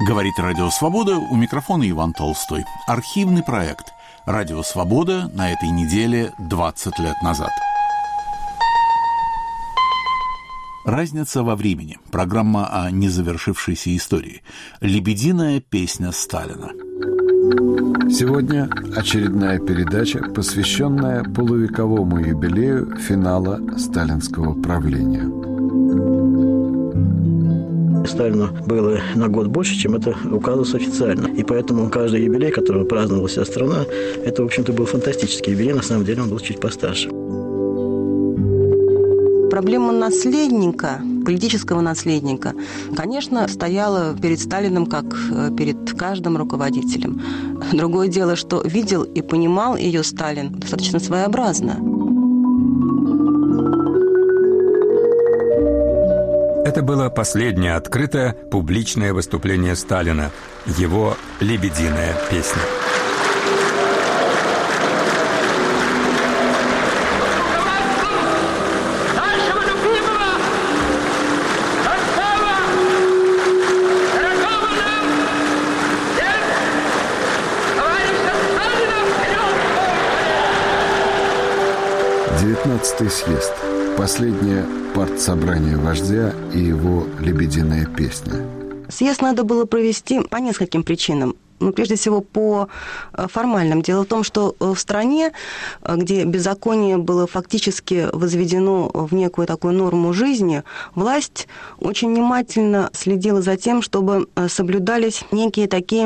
Говорит Радио Свобода, у микрофона Иван Толстой. Архивный проект «Радио Свобода» на этой неделе 20 лет назад. Разница во времени. Программа о незавершившейся истории. Лебединая песня Сталина. Сегодня очередная передача, посвященная полувековому юбилею финала сталинского правления. Сталину было на год больше, чем это указывалось официально. И поэтому каждый юбилей, который праздновала вся страна, это, в общем-то, был фантастический юбилей. На самом деле он был чуть постарше. Проблема наследника, политического наследника, конечно, стояла перед Сталиным, как перед каждым руководителем. Другое дело, что видел и понимал ее Сталин достаточно своеобразно. Это было последнее открытое публичное выступление Сталина, его «Лебединая песня». Девятнадцатый съезд. Последнее партсобрание вождя и его «Лебединая песня». Съезд надо было провести по нескольким причинам. Прежде всего, по формальным. Дело в том, что в стране, где беззаконие было фактически возведено в некую такую норму жизни, власть очень внимательно следила за тем, чтобы соблюдались некий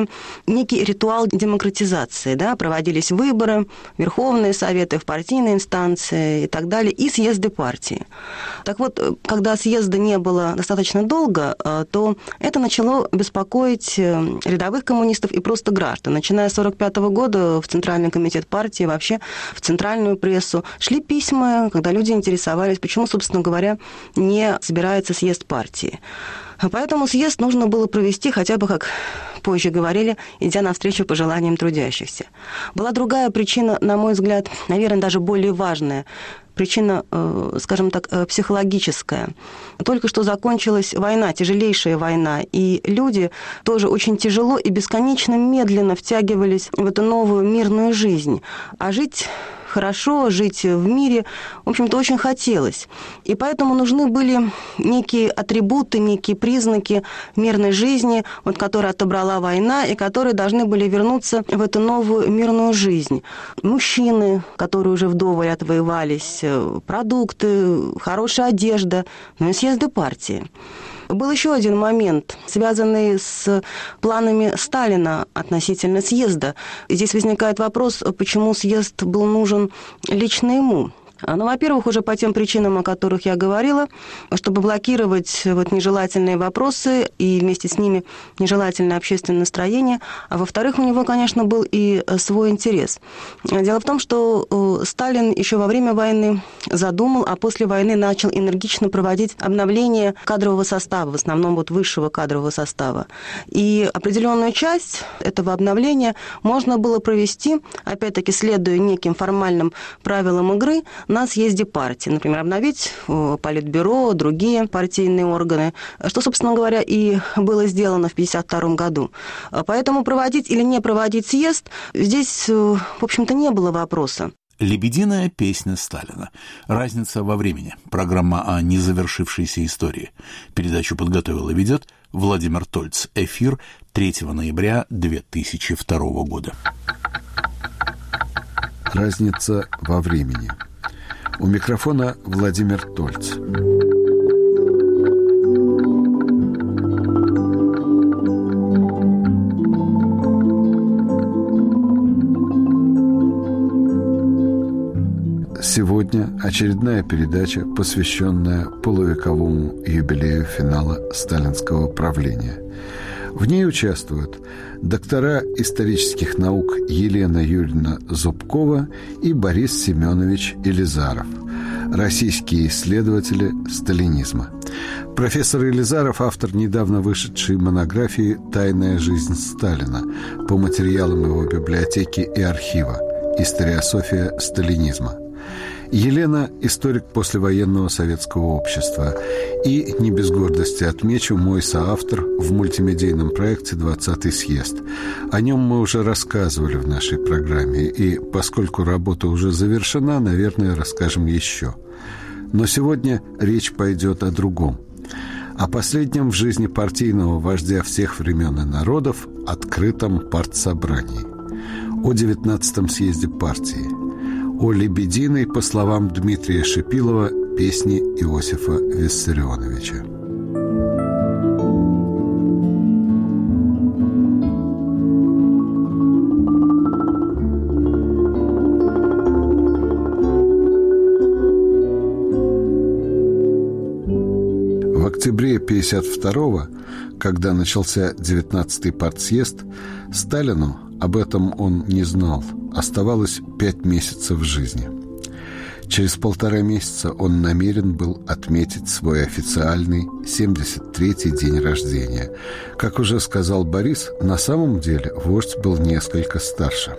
ритуал демократизации. Да? Проводились выборы, верховные советы, в партийные инстанции и так далее, и съезды партии. Так вот, когда съезда не было достаточно долго, то это начало беспокоить рядовых коммунистов и просто граждан. Начиная с 1945 года в Центральный комитет партии, вообще в центральную прессу шли письма, когда люди интересовались, почему, собственно говоря, не собирается съезд партии. Поэтому съезд нужно было провести хотя бы, как позже говорили, идя навстречу пожеланиям трудящихся. Была другая причина, на мой взгляд, наверное, даже более важная. Причина, скажем так, психологическая. Только что закончилась война, тяжелейшая война, и люди тоже очень тяжело и бесконечно медленно втягивались в эту новую мирную жизнь. А жить хорошо, жить в мире, в общем-то, очень хотелось. И поэтому нужны были некие атрибуты, некие признаки мирной жизни, которые отобрала война, и которые должны были вернуться в эту новую мирную жизнь. Мужчины, которые уже вдоволь отвоевались, продукты, хорошая одежда, и съезды партии. Был еще один момент, связанный с планами Сталина относительно съезда. Здесь возникает вопрос, почему съезд был нужен лично ему. Во-первых, уже по тем причинам, о которых я говорила, чтобы блокировать нежелательные вопросы и вместе с ними нежелательное общественное настроение. А во-вторых, у него, конечно, был и свой интерес. Дело в том, что Сталин еще во время войны задумал, а после войны начал энергично проводить обновление кадрового состава, в основном высшего кадрового состава. И определенную часть этого обновления можно было провести, опять-таки, следуя неким формальным правилам игры, на съезде партии. Например, обновить Политбюро, другие партийные органы, что, собственно говоря, и было сделано в 1952 году. Поэтому проводить или не проводить съезд, здесь, в общем-то, не было вопроса. «Лебединая песня Сталина. Разница во времени». Программа о незавершившейся истории. Передачу подготовил и ведет Владимир Тольц. Эфир 3 ноября 2002 года. Разница во времени. У микрофона Владимир Тольц. Сегодня очередная передача, посвященная полувековому юбилею финала сталинского правления. В ней участвуют доктора исторических наук Елена Юрьевна Зубкова и Борис Семенович Елизаров, российские исследователи сталинизма. Профессор Елизаров – автор недавно вышедшей монографии «Тайная жизнь Сталина» по материалам его библиотеки и архива «Историософия сталинизма». Елена – историк послевоенного советского общества. И, не без гордости отмечу, мой соавтор в мультимедийном проекте «20-й съезд». О нем мы уже рассказывали в нашей программе. И поскольку работа уже завершена, наверное, расскажем еще. Но сегодня речь пойдет о другом. О последнем в жизни партийного вождя всех времен и народов открытом партсобрании. О 19-м съезде партии. О «Лебединой», по словам Дмитрия Шипилова, песни Иосифа Виссарионовича. В октябре 1952-го, когда начался 19-й партсъезд, Сталину, об этом он не знал, оставалось 5 месяцев жизни. Через 1,5 месяца он намерен был отметить свой официальный 73-й день рождения. Как уже сказал Борис, на самом деле вождь был несколько старше.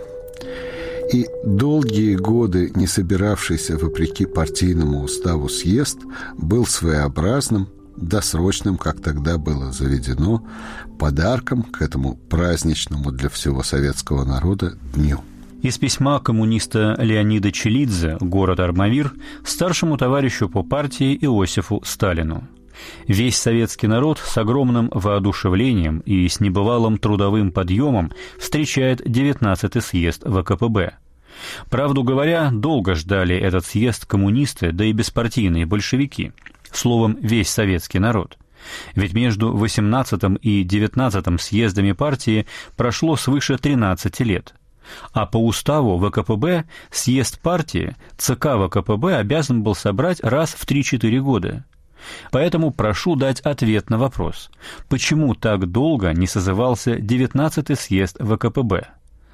И долгие годы не собиравшийся вопреки партийному уставу съезд был своеобразным, досрочным, как тогда было заведено, подарком к этому праздничному для всего советского народа дню. Из письма коммуниста Леонида Челидзе, город Армавир, старшему товарищу по партии Иосифу Сталину. Весь советский народ с огромным воодушевлением и с небывалым трудовым подъемом встречает 19-й съезд ВКПБ. Правду говоря, долго ждали этот съезд коммунисты, да и беспартийные большевики. Словом, весь советский народ. Ведь между 18-м и 19-м съездами партии прошло свыше 13 лет. А по уставу ВКПБ съезд партии ЦК ВКПБ обязан был собрать раз в 3-4 года. Поэтому прошу дать ответ на вопрос, почему так долго не созывался 19-й съезд ВКПБ?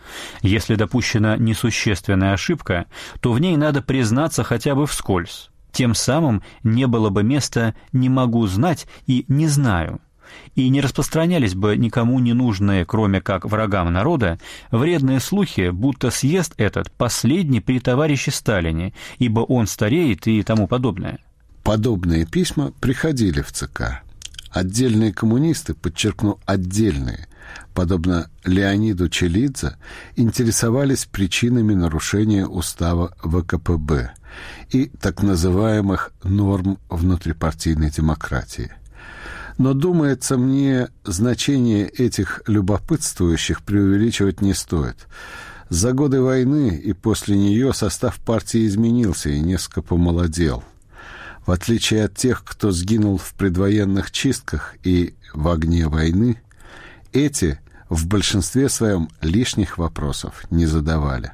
Если допущена несущественная ошибка, то в ней надо признаться хотя бы вскользь. Тем самым не было бы места «не могу знать» и «не знаю». И не распространялись бы никому не нужные, кроме как врагам народа, вредные слухи, будто съезд этот последний при товарище Сталине, ибо он стареет и тому подобное. Подобные письма приходили в ЦК. Отдельные коммунисты, подчеркну, отдельные, подобно Леониду Челидзе, интересовались причинами нарушения устава ВКПБ и так называемых норм внутрипартийной демократии. Но, думается мне, значение этих любопытствующих преувеличивать не стоит. За годы войны и после нее состав партии изменился и несколько помолодел. В отличие от тех, кто сгинул в предвоенных чистках и в огне войны, эти в большинстве своем лишних вопросов не задавали.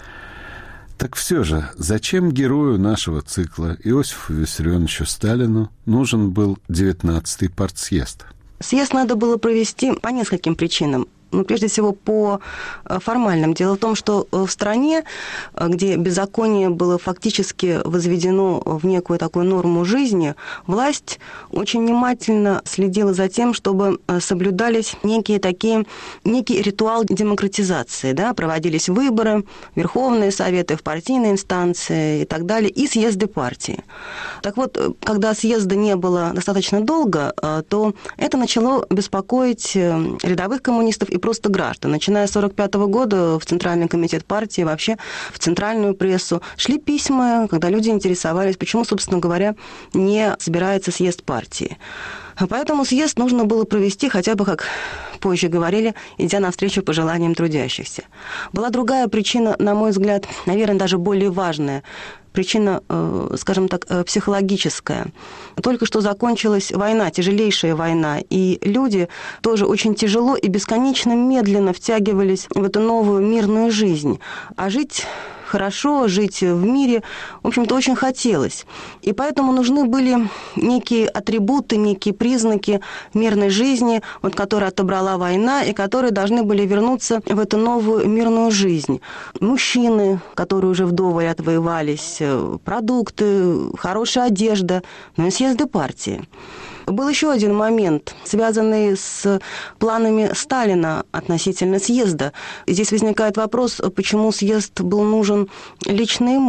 Так все же, зачем герою нашего цикла Иосифу Виссарионовичу Сталину нужен был 19-й партсъезд? Съезд надо было провести по нескольким причинам. Прежде всего, по формальным. Дело в том, что в стране, где беззаконие было фактически возведено в некую такую норму жизни, власть очень внимательно следила за тем, чтобы соблюдались некий ритуал демократизации. Да? Проводились выборы, верховные советы, в партийные инстанции и так далее, и съезды партии. Так вот, когда съезда не было достаточно долго, то это начало беспокоить рядовых коммунистов и просто граждан. Начиная с 1945 года в Центральный комитет партии, вообще в центральную прессу шли письма, когда люди интересовались, почему, собственно говоря, не собирается съезд партии. Поэтому съезд нужно было провести хотя бы, как позже говорили, идя навстречу пожеланиям трудящихся. Была другая причина, на мой взгляд, наверное, даже более важная. Причина, скажем так, психологическая. Только что закончилась война, тяжелейшая война, и люди тоже очень тяжело и бесконечно медленно втягивались в эту новую мирную жизнь. А жить хорошо, жить в мире, в общем-то, очень хотелось. И поэтому нужны были некие атрибуты, некие признаки мирной жизни, которые отобрала война, и которые должны были вернуться в эту новую мирную жизнь. Мужчины, которые уже вдоволь отвоевались, продукты, хорошая одежда, и съезды партии. Был еще один момент, связанный с планами Сталина относительно съезда. Здесь возникает вопрос, почему съезд был нужен лично ему.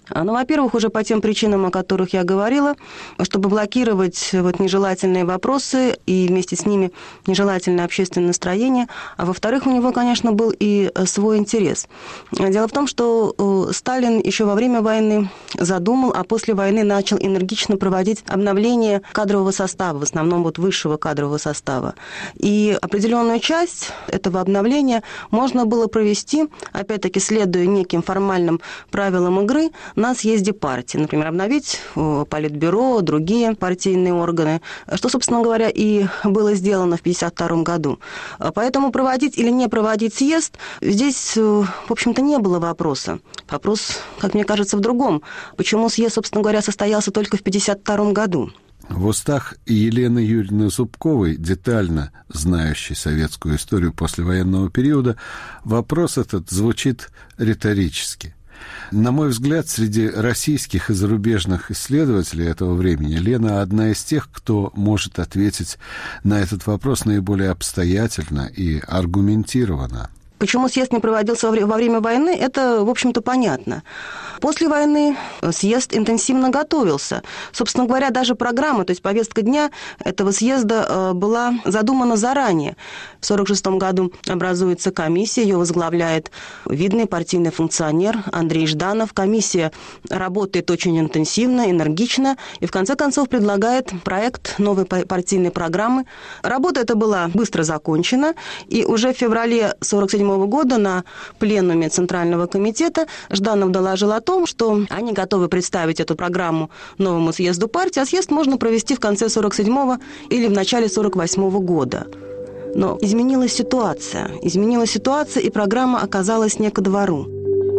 Ну, во-первых, уже по тем причинам, о которых я говорила, чтобы блокировать нежелательные вопросы и вместе с ними нежелательное общественное настроение. А во-вторых, у него, конечно, был и свой интерес. Дело в том, что Сталин еще во время войны задумал, а после войны начал энергично проводить обновление кадрового состава, в основном высшего кадрового состава. И определенную часть этого обновления можно было провести, опять-таки, следуя неким формальным правилам игры, на съезде партии. Например, обновить Политбюро, другие партийные органы, что, собственно говоря, и было сделано в 1952 году. Поэтому проводить или не проводить съезд, здесь, в общем-то, не было вопроса. Вопрос, как мне кажется, в другом. Почему съезд, собственно говоря, состоялся только в 1952 году? В устах Елены Юрьевны Зубковой, детально знающей советскую историю послевоенного периода, вопрос этот звучит риторически. На мой взгляд, среди российских и зарубежных исследователей этого времени Лена одна из тех, кто может ответить на этот вопрос наиболее обстоятельно и аргументированно. Почему съезд не проводился во время войны, это, в общем-то, понятно. После войны съезд интенсивно готовился. Собственно говоря, даже программа, то есть повестка дня этого съезда была задумана заранее. В 1946 году образуется комиссия, ее возглавляет видный партийный функционер Андрей Жданов. Комиссия работает очень интенсивно, энергично и, в конце концов, предлагает проект новой партийной программы. Работа эта была быстро закончена, и уже в феврале 1947 года на пленуме Центрального комитета Жданов доложил о том, что они готовы представить эту программу новому съезду партии, а съезд можно провести в конце 1947 или в начале 1948 года. Но изменилась ситуация, и программа оказалась не ко двору.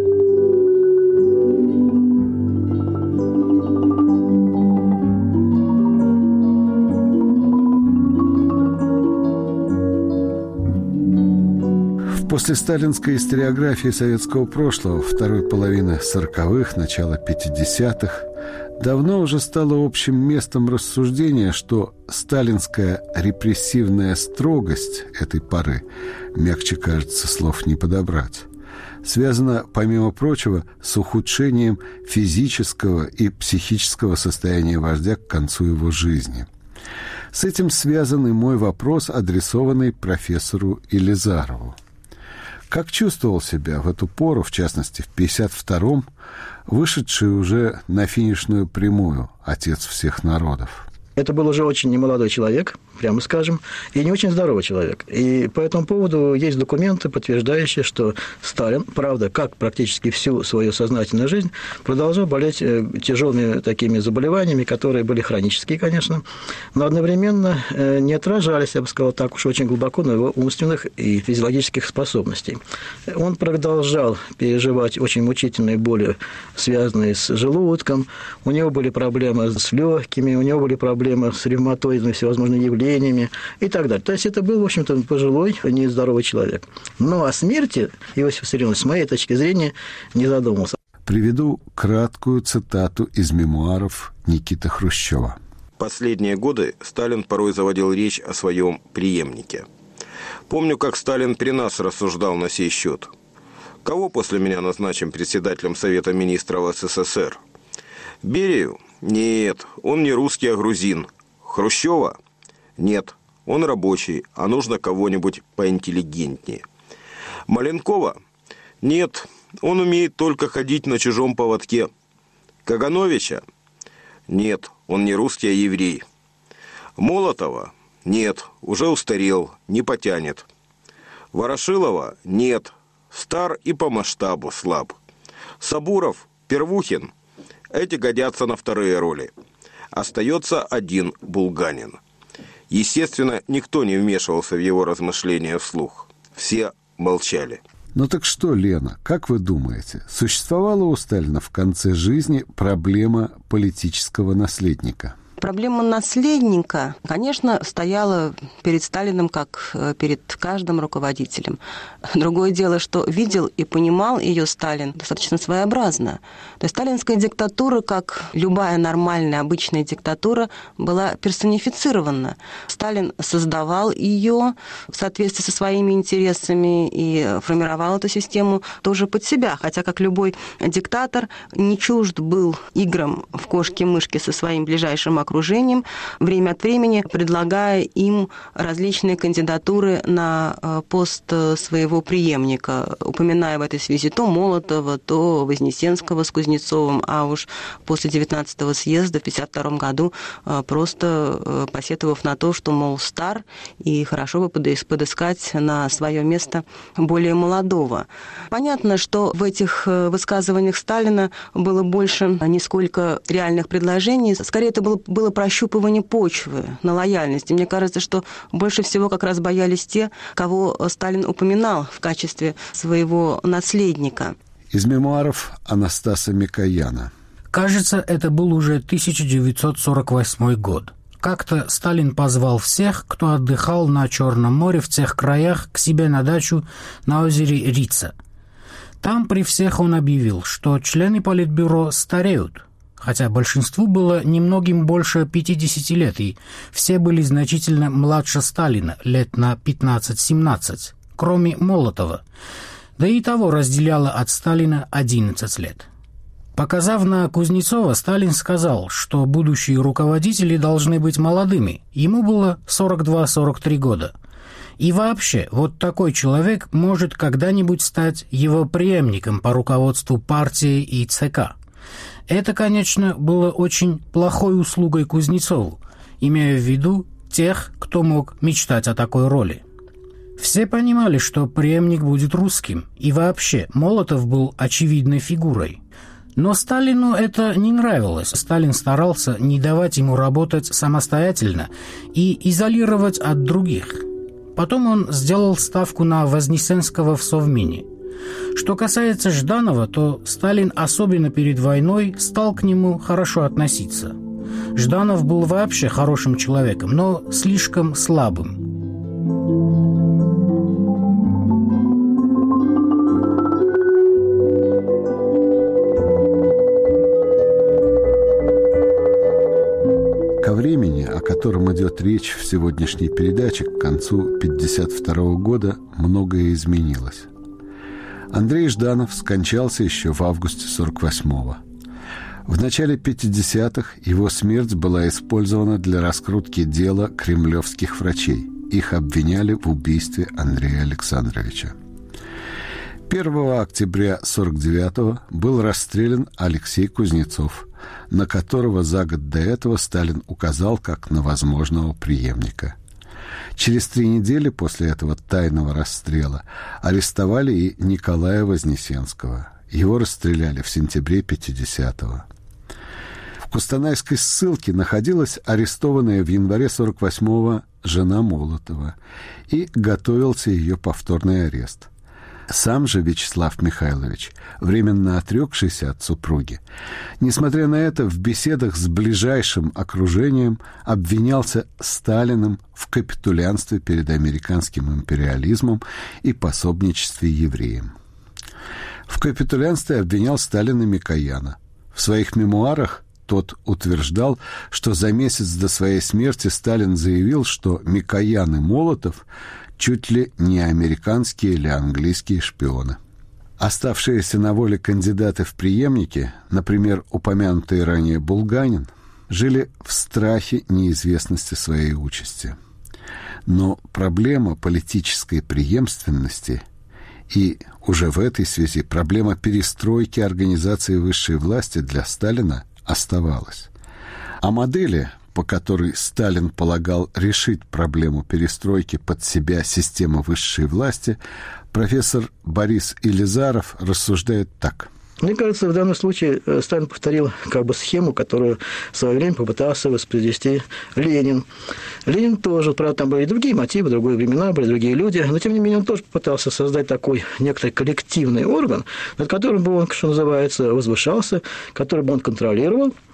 В послесталинской историографии советского прошлого второй половины 40-х, начала 50-х давно уже стало общим местом рассуждения, что сталинская репрессивная строгость этой поры, мягче, кажется, слов не подобрать, связана, помимо прочего, с ухудшением физического и психического состояния вождя к концу его жизни. С этим связан и мой вопрос, адресованный профессору Елизарову. Как чувствовал себя в эту пору, в частности, в 1952-м, вышедший уже на финишную прямую отец всех народов? Это был уже очень немолодой человек, прямо скажем, и не очень здоровый человек. И по этому поводу есть документы, подтверждающие, что Сталин, правда, как практически всю свою сознательную жизнь, продолжал болеть тяжелыми такими заболеваниями, которые были хронические, конечно, но одновременно не отражались, я бы сказал, так уж очень глубоко на его умственных и физиологических способностей. Он продолжал переживать очень мучительные боли, связанные с желудком, у него были проблемы с легкими, у него были проблемы с ревматоидными всевозможными явлениями и так далее. То есть это был, в общем-то, пожилой, нездоровый человек. Но о смерти Иосиф Виссарионович, с моей точки зрения, не задумался. Приведу краткую цитату из мемуаров Никиты Хрущева. Последние годы Сталин порой заводил речь о своем преемнике. Помню, как Сталин при нас рассуждал на сей счет. Кого после меня назначим председателем Совета Министров СССР? Берию? Нет, он не русский, а грузин. Хрущева? Нет, он рабочий, а нужно кого-нибудь поинтеллигентнее. Маленкова? Нет, он умеет только ходить на чужом поводке. Кагановича? Нет, он не русский, а еврей. Молотова? Нет, уже устарел, не потянет. Ворошилова? Нет, стар и по масштабу слаб. Сабуров? Первухин? Эти годятся на вторые роли. Остается один Булганин. Естественно, никто не вмешивался в его размышления вслух. Все молчали. Ну так что, Лена, как вы думаете, существовала у Сталина в конце жизни проблема политического наследника? Проблема наследника, конечно, стояла перед Сталиным, как перед каждым руководителем. Другое дело, что видел и понимал ее Сталин достаточно своеобразно. То есть сталинская диктатура, как любая нормальная, обычная диктатура, была персонифицирована. Сталин создавал ее в соответствии со своими интересами и формировал эту систему тоже под себя. Хотя, как любой диктатор, не чужд был играм в кошки-мышки со своим ближайшим окружением, время от времени предлагая им различные кандидатуры на пост своего преемника, упоминая в этой связи то Молотова, то Вознесенского с Кузнецовым, а уж после 19-го съезда в 1952 году просто посетовав на то, что, мол, стар, и хорошо бы подыскать на свое место более молодого. Понятно, что в этих высказываниях Сталина было больше не сколько реальных предложений, скорее это было прощупывание почвы на лояльность. И мне кажется, что больше всего как раз боялись те, кого Сталин упоминал в качестве своего наследника. Из мемуаров Анастаса Микояна. Кажется, это был уже 1948 год. Как-то Сталин позвал всех, кто отдыхал на Черном море в тех краях, к себе на дачу на озере Рица. Там при всех он объявил, что члены Политбюро стареют, хотя большинству было немногим больше 50 лет, и все были значительно младше Сталина, лет на 15-17, кроме Молотова, да и того разделяло от Сталина 11 лет. Показав на Кузнецова, Сталин сказал, что будущие руководители должны быть молодыми, ему было 42-43 года. И вообще, вот такой человек может когда-нибудь стать его преемником по руководству партии и ЦК. Это, конечно, было очень плохой услугой Кузнецову, имея в виду тех, кто мог мечтать о такой роли. Все понимали, что преемник будет русским, и вообще Молотов был очевидной фигурой. Но Сталину это не нравилось. Сталин старался не давать ему работать самостоятельно и изолировать от других. Потом он сделал ставку на Вознесенского в Совмине. Что касается Жданова, то Сталин, особенно перед войной, стал к нему хорошо относиться. Жданов был вообще хорошим человеком, но слишком слабым. Ко времени, о котором идет речь в сегодняшней передаче, к концу 1952 года многое изменилось. Андрей Жданов скончался еще в августе 1948-го. В начале 50-х его смерть была использована для раскрутки дела кремлевских врачей. Их обвиняли в убийстве Андрея Александровича. 1 октября 1949-го был расстрелян Алексей Кузнецов, на которого за год до этого Сталин указал как на возможного преемника. Через 3 недели после этого тайного расстрела арестовали и Николая Вознесенского. Его расстреляли в сентябре 50-го. В Кустанайской ссылке находилась арестованная в январе 48-го жена Молотова, и готовился ее повторный арест. Сам же Вячеслав Михайлович, временно отрекшийся от супруги, несмотря на это, в беседах с ближайшим окружением обвинялся Сталиным в капитулянстве перед американским империализмом и пособничестве евреям. В капитулянстве обвинял Сталина Микояна. В своих мемуарах тот утверждал, что за месяц до своей смерти Сталин заявил, что Микоян и Молотов чуть ли не американские или английские шпионы. Оставшиеся на воле кандидаты в преемники, например, упомянутый ранее Булганин, жили в страхе неизвестности своей участи. Но проблема политической преемственности и уже в этой связи проблема перестройки организации высшей власти для Сталина оставалась. О модели, по которой Сталин полагал решить проблему перестройки под себя системы высшей власти, профессор Борис Илизаров рассуждает так. Мне кажется, в данном случае Сталин повторил схему, которую в свое время попытался воспроизвести Ленин. Ленин тоже, правда, там были и другие мотивы, другие времена, были другие люди, но, тем не менее, он тоже попытался создать такой некоторый коллективный орган, над которым бы он, что называется, возвышался, который бы он контролировал,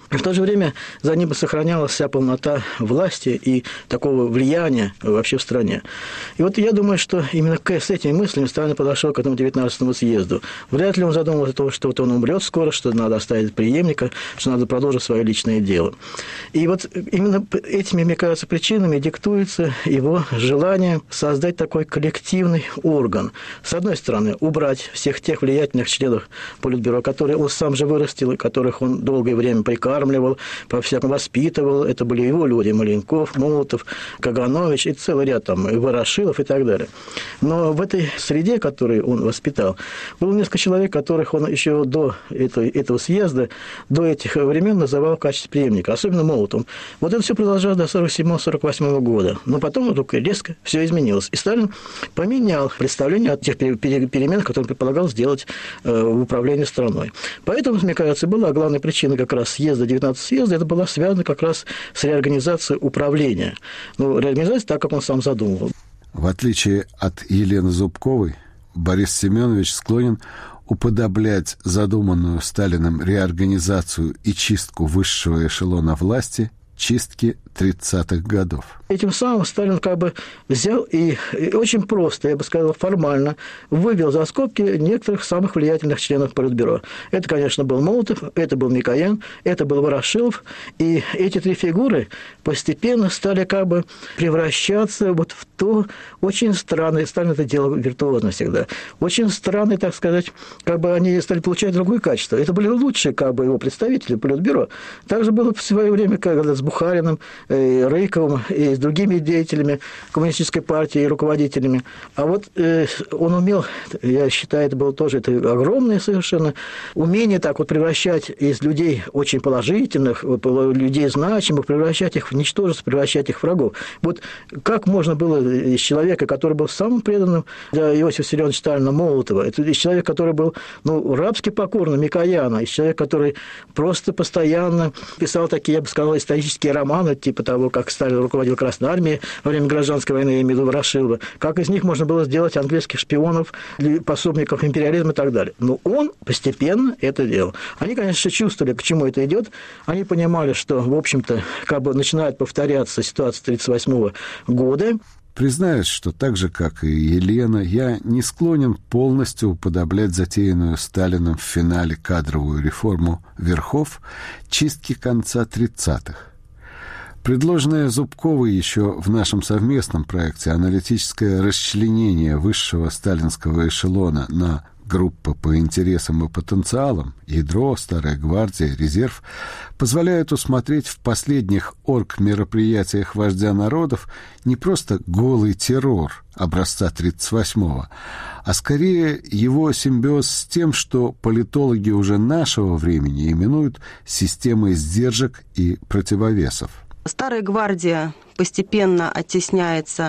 И в то же время за ним сохранялась вся полнота власти и такого влияния вообще в стране. И вот я думаю, что именно с этими мыслями Сталин подошел к этому 19-му съезду. Вряд ли он задумывался о том, что вот он умрет скоро, что надо оставить преемника, что надо продолжить свое личное дело. И вот именно этими, мне кажется, причинами диктуется его желание создать такой коллективный орган. С одной стороны, убрать всех тех влиятельных членов Политбюро, которые он сам же вырастил, и которых он долгое время прикармливал, по-всякому воспитывал. Это были его люди: Маленков, Молотов, Каганович и целый ряд там, и Ворошилов и так далее. Но в этой среде, которую он воспитал, было несколько человек, которых он еще до этого съезда, до этих времен называл в качестве преемника, особенно Молотов. Вот это все продолжалось до 1947-1948 года. Но потом вдруг резко все изменилось. И Сталин поменял представление о тех переменах, которые он предполагал сделать в управлении страной. Поэтому, мне кажется, была главная причина как раз съезда, 19 съезда, это была связана как раз с реорганизацией управления. Ну, реорганизация так, как он сам задумывал. В отличие от Елены Зубковой, Борис Семенович склонен уподоблять задуманную Сталиным реорганизацию и чистку высшего эшелона власти чистки 30-х годов. Этим самым Сталин как бы взял и очень просто, я бы сказал, формально вывел за скобки некоторых самых влиятельных членов Политбюро. Это, конечно, был Молотов, это был Микоян, это был Ворошилов. И эти три фигуры постепенно стали как бы превращаться вот в то очень странное, Сталин это делал виртуозно всегда, очень странное, так сказать, как бы они стали получать другое качество. Это были лучшие как бы его представители Политбюро. Также было в свое время, когда с Бухариным, Рыковым и с другими деятелями коммунистической партии и руководителями. А вот он умел, я считаю, это было тоже это огромное совершенно умение так вот превращать из людей очень положительных, людей значимых, превращать их в ничтожество, превращать их в врагов. Вот как можно было из человека, который был самым преданным для Иосифа Виссарионовича Сталина, Молотова, это из человека, который был рабски покорным, Микояна, из человека, который просто постоянно писал такие, я бы сказал, исторические романы, типа того, как Сталин руководил Красной армией во время гражданской войны, я имею в виду Ворошилова, как из них можно было сделать английских шпионов, пособников империализма и так далее. Но он постепенно это делал. Они, конечно, чувствовали, к чему это идет. Они понимали, что, в общем-то, как бы начинает повторяться ситуация 1938 года. Признаюсь, что так же, как и Елена, я не склонен полностью уподоблять затеянную Сталином в финале кадровую реформу верхов чистки конца 30-х. Предложенное Зубковой еще в нашем совместном проекте аналитическое расчленение высшего сталинского эшелона на группы по интересам и потенциалам, ядро, старая гвардия, резерв, позволяют усмотреть в последних оргмероприятиях вождя народов не просто голый террор образца 38-го, а скорее его симбиоз с тем, что политологи уже нашего времени именуют системой сдержек и противовесов. Старая гвардия постепенно оттесняется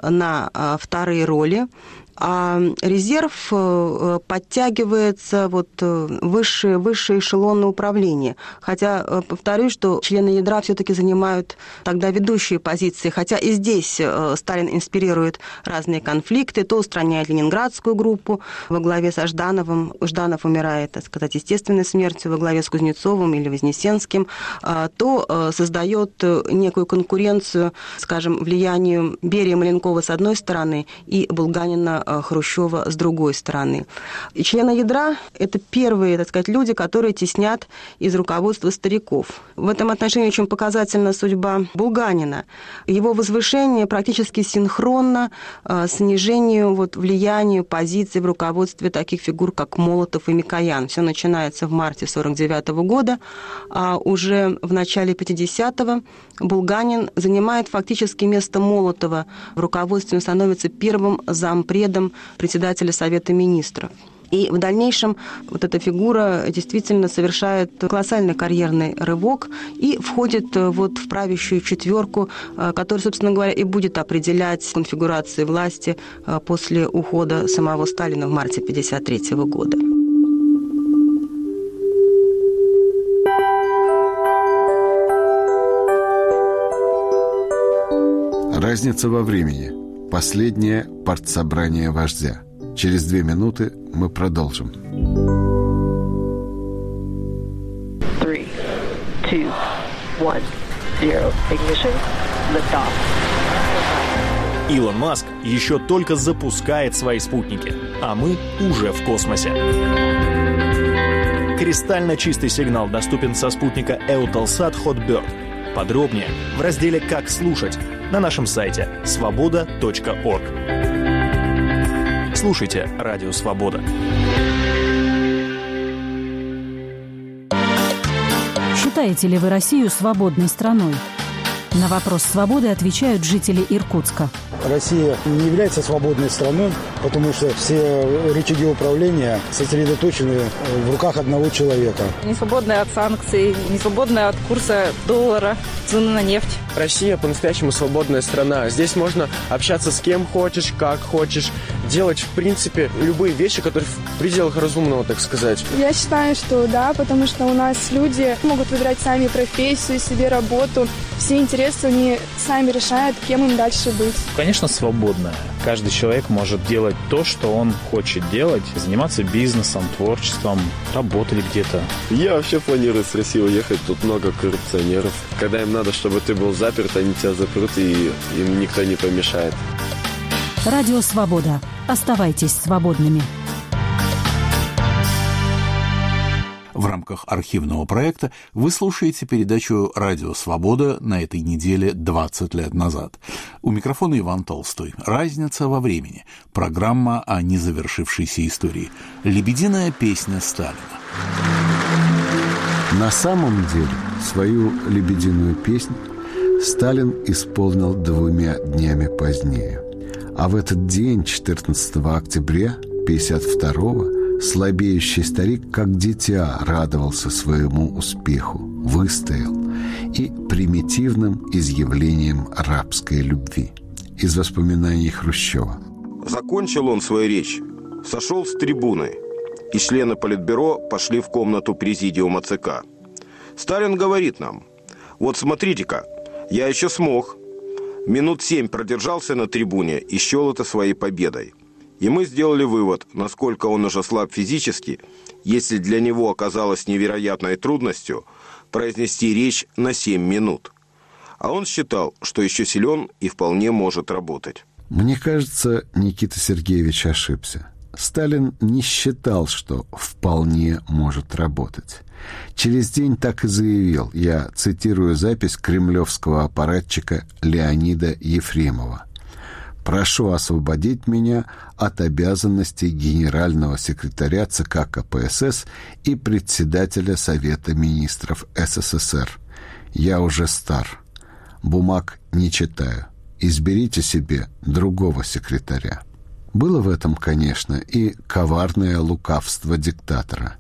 на вторые роли, а резерв подтягивается высшее эшелонное управление. Хотя, повторюсь, что члены ядра все-таки занимают тогда ведущие позиции. Хотя и здесь Сталин инспирирует разные конфликты. То устраняет Ленинградскую группу во главе со Ждановым. Жданов умирает, так сказать, естественной смертью во главе с Кузнецовым или Вознесенским. То создает некую конкуренцию, скажем, влиянию Берии и Маленкова с одной стороны и Булганина, Хрущева с другой стороны. И члены ядра – это первые, так сказать, люди, которые теснят из руководства стариков. В этом отношении очень показательна судьба Булганина. Его возвышение практически синхронно снижению влиянию позиций в руководстве таких фигур, как Молотов и Микоян. Все начинается в марте 1949 года, а уже в начале 50-го Булганин занимает фактически место Молотова в руководстве, он становится первым зампредом председателя Совета министров. И в дальнейшем эта фигура действительно совершает колоссальный карьерный рывок и входит в правящую четверку, которая, собственно говоря, и будет определять конфигурацию власти после ухода самого Сталина в марте 1953 года. Разница во времени. Последнее партсобрание вождя. Через 2 минуты мы продолжим. 3, 2, 2, 1, 0. Ignition. Liftoff. Илон Маск еще только запускает свои спутники, а мы уже в космосе. Кристально чистый сигнал доступен со спутника Eutelsat Hotbird. Подробнее в разделе «Как слушать» на нашем сайте svoboda.org. Слушайте Радио Свобода. Считаете ли вы Россию свободной страной? На вопрос «Свободы» отвечают жители Иркутска. Россия не является свободной страной, потому что все рычаги управления сосредоточены в руках одного человека. Не свободная от санкций, не свободная от курса доллара, цены на нефть. Россия по-настоящему свободная страна. Здесь можно общаться с кем хочешь, как хочешь, делать, в принципе, любые вещи, которые в пределах разумного, так сказать. Я считаю, что да, потому что у нас люди могут выбирать сами профессию, себе работу. Все интересы они сами решают, кем им дальше быть. Конечно, свободная. Каждый человек может делать то, что он хочет делать, заниматься бизнесом, творчеством, работать где-то. Я вообще планирую с России уехать, тут много коррупционеров. Когда им надо, чтобы ты был заперт, они тебя запрут, и им никто не помешает. Радио Свобода. Оставайтесь свободными. В рамках архивного проекта вы слушаете передачу «Радио Свобода» на этой неделе 20 лет назад. У микрофона Иван Толстой. «Разница во времени». Программа о незавершившейся истории. «Лебединая песня Сталина». На самом деле свою «Лебединую песнь» Сталин исполнил 2 днями позднее. А в этот день, 14 октября 1952-го, слабеющий старик, как дитя, радовался своему успеху, выстоял и примитивным изъявлением рабской любви. Из воспоминаний Хрущева. Закончил он свою речь, сошел с трибуны, и члены Политбюро пошли в комнату президиума ЦК. Сталин говорит нам: вот смотрите-ка, я еще смог. Минут 7 продержался на трибуне и счел это своей победой. И мы сделали вывод, насколько он уже слаб физически, если для него оказалось невероятной трудностью произнести речь на 7 минут. А он считал, что еще силен и вполне может работать. Мне кажется, Никита Сергеевич ошибся. Сталин не считал, что вполне может работать. Через день так и заявил, я цитирую запись кремлевского аппаратчика Леонида Ефремова: «Прошу освободить меня от обязанностей генерального секретаря ЦК КПСС и председателя Совета министров СССР. Я уже стар. Бумаг не читаю. Изберите себе другого секретаря». Было в этом, конечно, и коварное лукавство диктатора.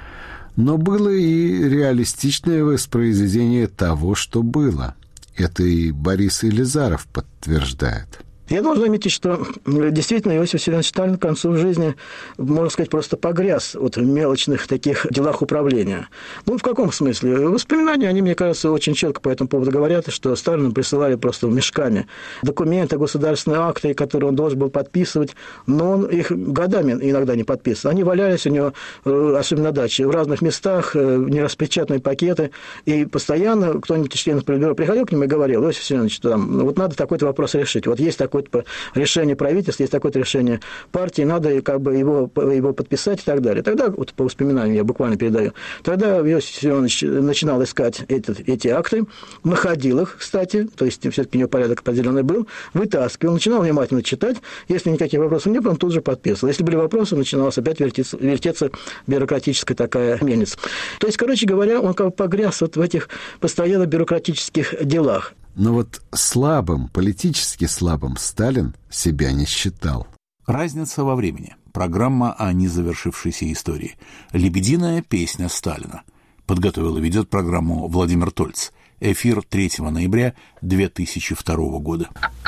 Но было и реалистичное воспроизведение того, что было. Это и Борис Елизаров подтверждает. Я должен заметить, что действительно Иосиф Виссарионович Сталин к концу жизни, можно сказать, просто погряз вот в мелочных таких делах управления. Ну, в каком смысле? Воспоминания, они, мне кажется, очень четко по этому поводу говорят, что Сталину присылали просто мешками документы, государственные акты, которые он должен был подписывать, но он их годами иногда не подписывал. Они валялись у него, особенно на даче, в разных местах, нераспечатанные пакеты, и постоянно кто-нибудь из членов Политбюро приходил к нему и говорил: Иосиф Виссарионович, вот надо такой-то вопрос решить, вот есть такой решение правительства, есть такое-то решение партии, надо как бы его подписать и так далее. Тогда, вот по воспоминаниям я буквально передаю, тогда Иосиф Виссарионович начинал искать эти акты, находил их, кстати, то есть все-таки у него порядок определенный был, вытаскивал, начинал внимательно читать, если никаких вопросов не было, он тут же подписывал. Если были вопросы, начиналась опять вертеться бюрократическая такая мельница. То есть, короче говоря, он как бы погряз вот в этих постоянно бюрократических делах. Но вот слабым, политически слабым Сталин себя не считал. «Разница во времени». Программа о незавершившейся истории. «Лебединая песня Сталина». Подготовил и ведет программу Владимир Тольц. Эфир 3 ноября 2002 года.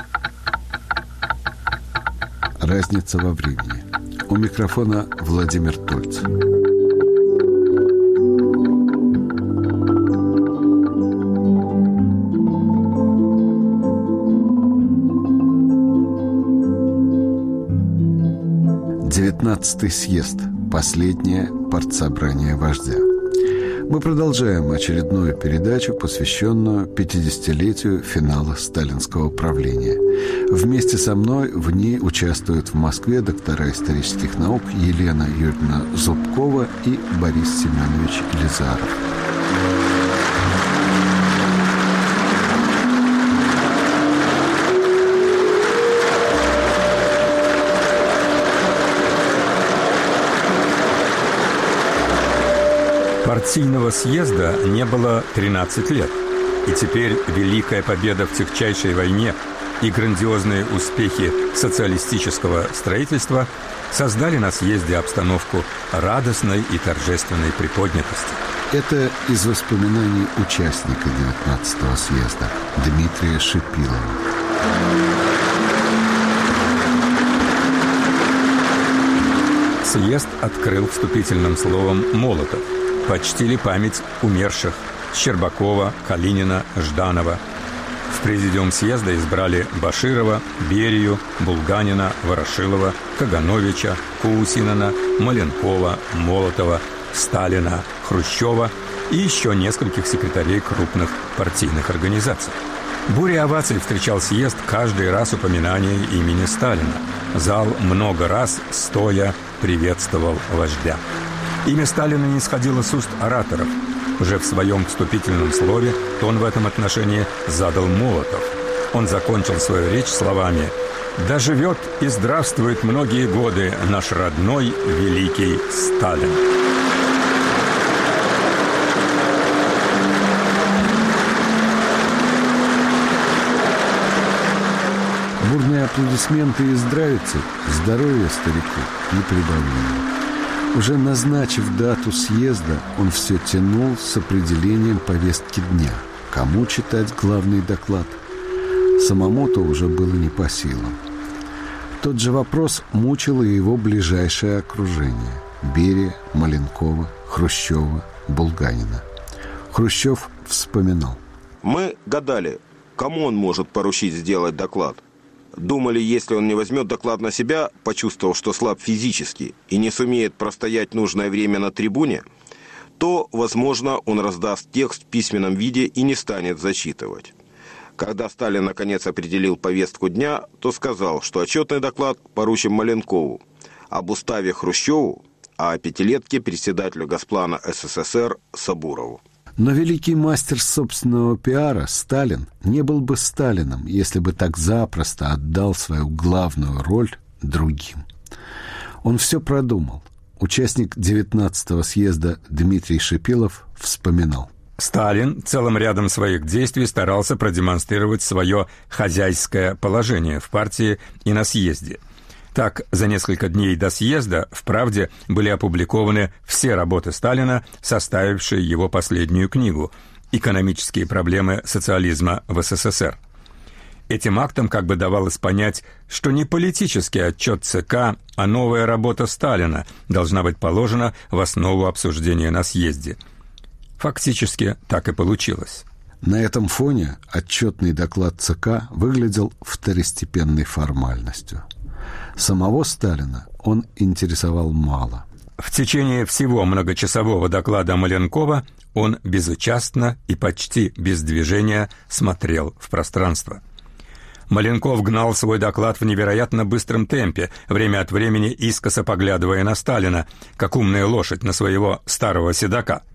«Разница во времени». У микрофона Владимир Тольц. Девятнадцатый съезд. Последнее партсобрание вождя. Мы продолжаем очередную передачу, посвященную 50-летию финала сталинского правления. Вместе со мной в ней участвуют в Москве доктора исторических наук Елена Юрьевна Зубкова и Борис Семенович Елизаров. Партийного съезда не было 13 лет, и теперь великая победа в тягчайшей войне и грандиозные успехи социалистического строительства создали на съезде обстановку радостной и торжественной приподнятости. Это из воспоминаний участника 19-го съезда Дмитрия Шипилова. Съезд открыл вступительным словом Молотов. Почтили память умерших Щербакова, Калинина, Жданова. В президиум съезда избрали Баширова, Берию, Булганина, Ворошилова, Кагановича, Кусинина, Маленкова, Молотова, Сталина, Хрущева и еще нескольких секретарей крупных партийных организаций. Бурей оваций встречал съезд каждый раз упоминание имени Сталина. Зал много раз, стоя, приветствовал вождя. Имя Сталина не сходило с уст ораторов. Уже в своем вступительном слове тон в этом отношении задал Молотов. Он закончил свою речь словами: «Да живет и здравствует многие годы наш родной великий Сталин». Бурные аплодисменты и здравицы, здоровья старику не прибавляли. Уже назначив дату съезда, он все тянул с определением повестки дня. Кому читать главный доклад? Самому-то уже было не по силам. Тот же вопрос мучил и его ближайшее окружение. Берия, Маленкова, Хрущева, Булганина. Хрущев вспоминал. Мы гадали, кому он может поручить сделать доклад. Думали, если он не возьмет доклад на себя, почувствовав, что слаб физически и не сумеет простоять нужное время на трибуне, то, возможно, он раздаст текст в письменном виде и не станет зачитывать. Когда Сталин наконец определил повестку дня, то сказал, что отчетный доклад поручим Маленкову, об уставе Хрущеву, а о пятилетке председателю Госплана СССР Сабурову. Но великий мастер собственного пиара Сталин не был бы Сталином, если бы так запросто отдал свою главную роль другим. Он все продумал. Участник 19-го съезда Дмитрий Шипилов вспоминал. Сталин целым рядом своих действий старался продемонстрировать свое хозяйское положение в партии и на съезде. Так, за несколько дней до съезда в «Правде» были опубликованы все работы Сталина, составившие его последнюю книгу «Экономические проблемы социализма в СССР». Этим актом как бы давалось понять, что не политический отчет ЦК, а новая работа Сталина должна быть положена в основу обсуждения на съезде. Фактически так и получилось. На этом фоне отчетный доклад ЦК выглядел второстепенной формальностью. Самого Сталина он интересовал мало. В течение всего многочасового доклада Маленкова он безучастно и почти без движения смотрел в пространство. Маленков гнал свой доклад в невероятно быстром темпе, время от времени искоса поглядывая на Сталина, как умная лошадь на своего старого седока.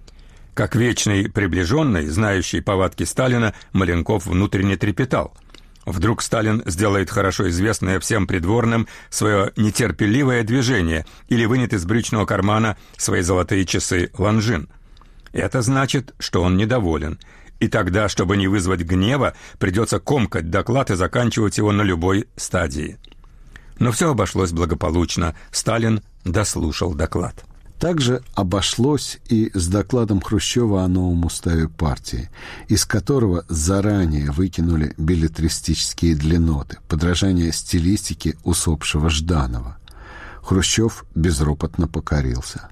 Как вечный приближенный, знающий повадки Сталина, Маленков внутренне трепетал. Вдруг Сталин сделает хорошо известное всем придворным свое нетерпеливое движение или вынет из брючного кармана свои золотые часы Ланжин. Это значит, что он недоволен. И тогда, чтобы не вызвать гнева, придется комкать доклад и заканчивать его на любой стадии. Но все обошлось благополучно. Сталин дослушал доклад. Также обошлось и с докладом Хрущева о новом уставе партии, из которого заранее выкинули беллетристические длинноты, подражание стилистике усопшего Жданова. Хрущев безропотно покорился.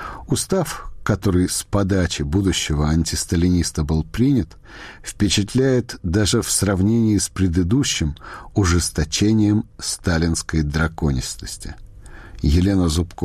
Устав, который с подачи будущего антисталиниста был принят, впечатляет даже в сравнении с предыдущим ужесточением сталинской драконистости. Елена Зубкова.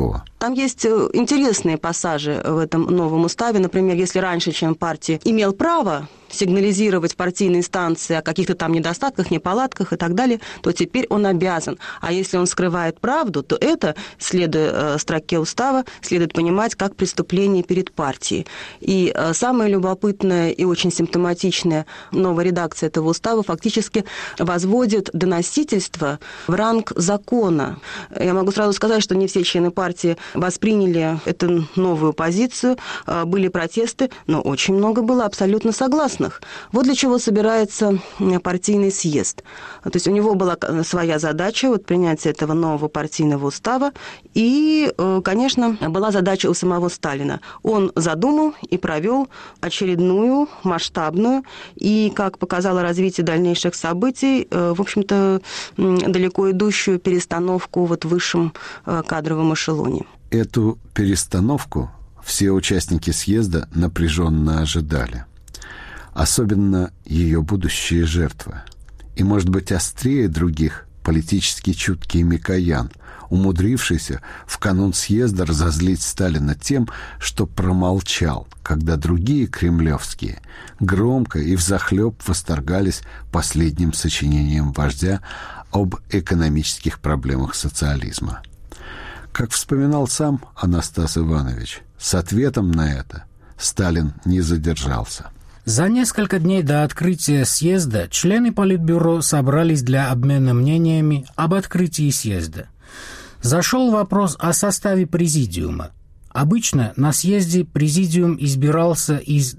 Там есть интересные пассажи в этом новом уставе. Например, если раньше член партии имел право сигнализировать партийной инстанции о каких-то там недостатках, неполадках и так далее, то теперь он обязан. А если он скрывает правду, то это, следуя строке устава, следует понимать как преступление перед партией. И самое любопытное и очень симптоматичное новая редакция этого устава фактически возводит доносительство в ранг закона. Я могу сразу сказать, что не все члены партии восприняли эту новую позицию, были протесты, но очень много было абсолютно согласных. Вот для чего собирается партийный съезд. То есть у него была своя задача, вот принятие этого нового партийного устава, и, конечно, была задача у самого Сталина. Он задумал и провел очередную, масштабную, и, как показало развитие дальнейших событий, в общем-то, далеко идущую перестановку вот в высшем кадровом эшелоне. Эту перестановку все участники съезда напряженно ожидали. Особенно ее будущие жертвы. И, может быть, острее других политически чуткий Микоян, умудрившийся в канун съезда разозлить Сталина тем, что промолчал, когда другие кремлевские громко и взахлеб восторгались последним сочинением вождя об экономических проблемах социализма. Как вспоминал сам Анастас Иванович, с ответом на это Сталин не задержался. За несколько дней до открытия съезда члены Политбюро собрались для обмена мнениями об открытии съезда. Зашел вопрос о составе президиума. Обычно на съезде президиум избирался из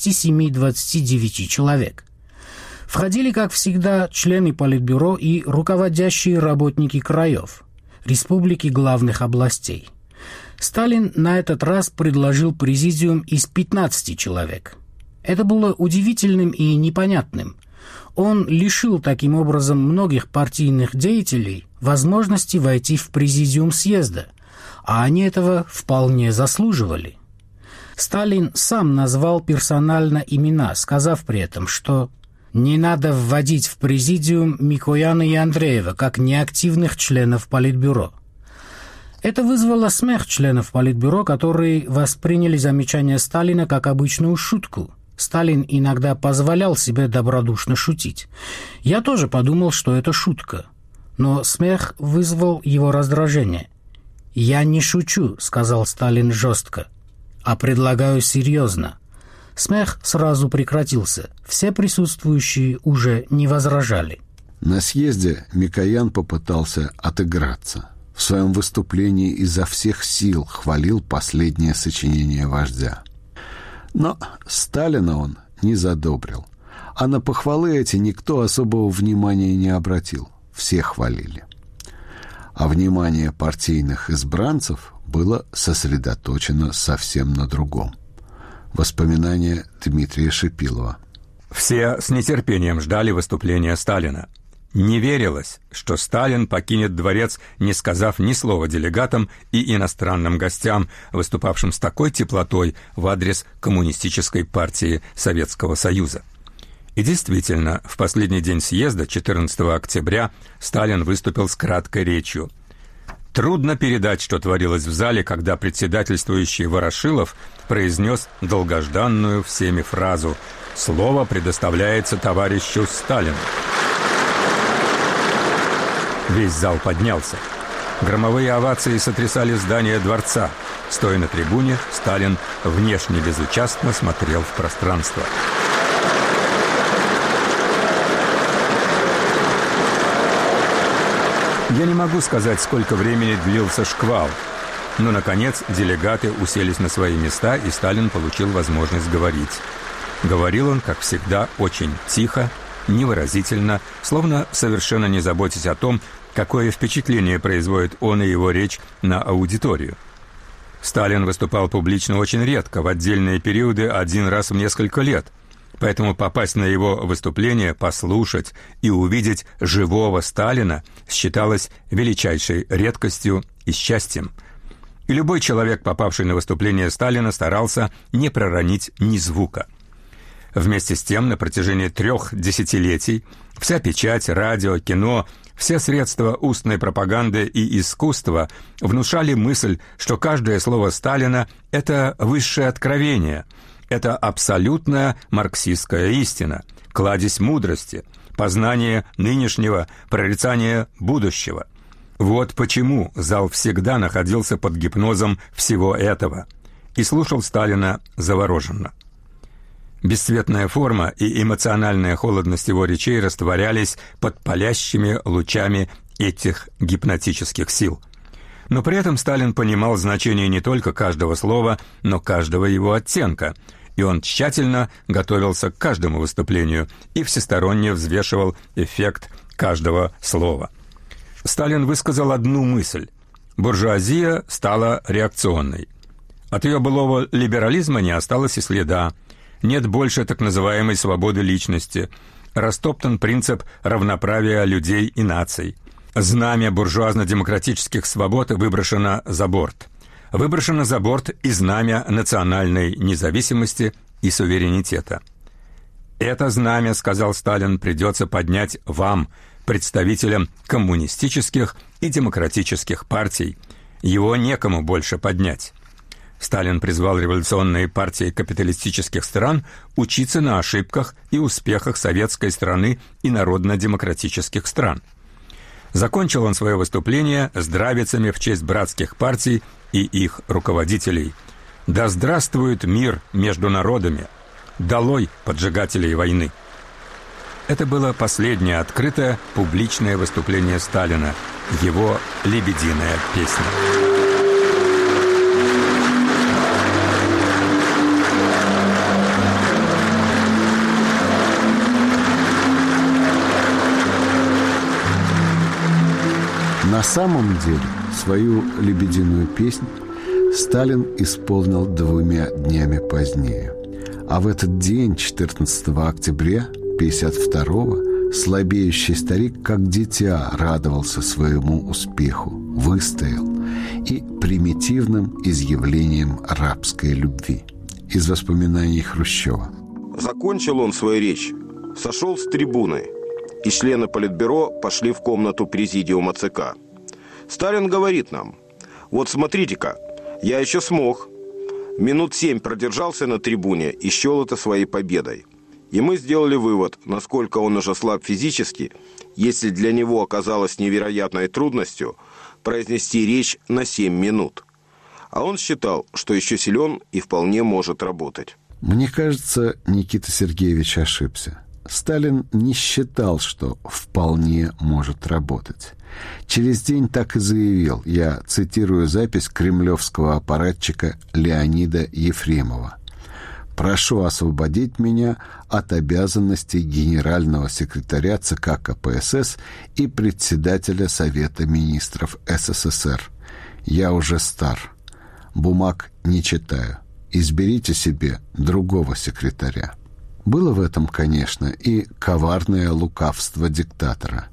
27-29 человек. Входили, как всегда, члены Политбюро и руководящие работники краев, республики главных областей. Сталин на этот раз предложил президиум из 15 человек. Это было удивительным и непонятным. Он лишил таким образом многих партийных деятелей возможности войти в президиум съезда, а они этого вполне заслуживали. Сталин сам назвал персонально имена, сказав при этом, что не надо вводить в президиум Микояна и Андреева как неактивных членов Политбюро. Это вызвало смех членов Политбюро, которые восприняли замечание Сталина как обычную шутку. Сталин иногда позволял себе добродушно шутить. Я тоже подумал, что это шутка. Но смех вызвал его раздражение. «Я не шучу», — сказал Сталин жестко, — «а предлагаю серьезно». Смех сразу прекратился. Все присутствующие уже не возражали. На съезде Микоян попытался отыграться. В своем выступлении изо всех сил хвалил последнее сочинение вождя. Но Сталина он не задобрил. А на похвалы эти никто особого внимания не обратил. Все хвалили. А внимание партийных избранцев было сосредоточено совсем на другом. Воспоминания Дмитрия Шипилова. Все с нетерпением ждали выступления Сталина. Не верилось, что Сталин покинет дворец, не сказав ни слова делегатам и иностранным гостям, выступавшим с такой теплотой в адрес Коммунистической партии Советского Союза. И действительно, в последний день съезда, 14 октября, Сталин выступил с краткой речью. Трудно передать, что творилось в зале, когда председательствующий Ворошилов произнес долгожданную всеми фразу «Слово предоставляется товарищу Сталину». Весь зал поднялся. Громовые овации сотрясали здание дворца. Стоя на трибуне, Сталин внешне безучастно смотрел в пространство. Я не могу сказать, сколько времени длился шквал, но, наконец, делегаты уселись на свои места, и Сталин получил возможность говорить. Говорил он, как всегда, очень тихо, невыразительно, словно совершенно не заботясь о том, какое впечатление производит он и его речь на аудиторию. Сталин выступал публично очень редко, в отдельные периоды один раз в несколько лет. Поэтому попасть на его выступление, послушать и увидеть живого Сталина считалось величайшей редкостью и счастьем. И любой человек, попавший на выступление Сталина, старался не проронить ни звука. Вместе с тем, на протяжении 3 десятилетий вся печать, радио, кино, Все средства устной пропаганды и искусства внушали мысль, что каждое слово Сталина – это высшее откровение, это абсолютная марксистская истина, кладезь мудрости, познание нынешнего, прорицание будущего. Вот почему зал всегда находился под гипнозом всего этого и слушал Сталина завороженно. Бесцветная форма и эмоциональная холодность его речей растворялись под палящими лучами этих гипнотических сил. Но при этом Сталин понимал значение не только каждого слова, но каждого его оттенка, и он тщательно готовился к каждому выступлению и всесторонне взвешивал эффект каждого слова. Сталин высказал одну мысль: буржуазия стала реакционной. От ее былого либерализма не осталось и следа. Нет больше так называемой свободы личности. Растоптан принцип равноправия людей и наций. Знамя буржуазно-демократических свобод выброшено за борт. Выброшено за борт и знамя национальной независимости и суверенитета. «Это знамя, — сказал Сталин, — придется поднять вам, представителям коммунистических и демократических партий. Его некому больше поднять». Сталин призвал революционные партии капиталистических стран учиться на ошибках и успехах советской страны и народно-демократических стран. Закончил он свое выступление здравицами в честь братских партий и их руководителей. «Да здравствует мир между народами! Долой поджигателей войны!» Это было последнее открытое публичное выступление Сталина, его «Лебединая песня». На самом деле свою «Лебединую песнь» Сталин исполнил 2 днями позднее. А в этот день, 14 октября 1952-го, слабеющий старик, как дитя, радовался своему успеху, выстоял, и примитивным изъявлением рабской любви. Из воспоминаний Хрущева. Закончил он свою речь, сошел с трибуны, и члены Политбюро пошли в комнату президиума ЦК. Сталин говорит нам: «Вот смотрите-ка, я еще смог». Минут 7 продержался на трибуне и счел это своей победой. И мы сделали вывод, насколько он уже слаб физически, если для него оказалось невероятной трудностью произнести речь на 7 минут. А он считал, что еще силен и вполне может работать. Мне кажется, Никита Сергеевич ошибся. Сталин не считал, что вполне может работать. Через день так и заявил, я цитирую запись кремлевского аппаратчика Леонида Ефремова: «Прошу освободить меня от обязанностей генерального секретаря ЦК КПСС и председателя Совета министров СССР. Я уже стар. Бумаг не читаю. Изберите себе другого секретаря». Было в этом, конечно, и коварное лукавство диктатора.